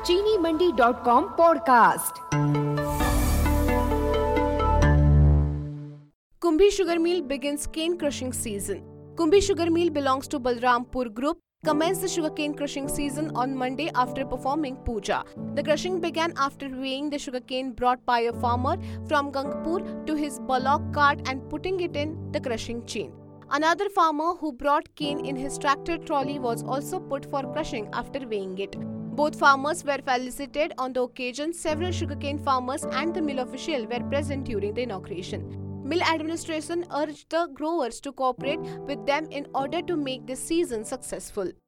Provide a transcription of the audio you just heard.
चीनीमंडी.com podcast. Kumbhi Sugar Mill begins cane crushing season. Kumbhi Sugar Mill belongs to Balrampur Group. Commenced the sugarcane crushing season on Monday after performing puja. The crushing began after weighing the sugarcane brought by a farmer from Gangpur to his bullock cart and putting it in the crushing chain. Another farmer who brought cane in his tractor trolley was also put for crushing after weighing it. Both farmers were felicitated on the occasion. Several sugarcane farmers and the mill official were present during the inauguration. Mill administration urged the growers to cooperate with them in order to make this season successful.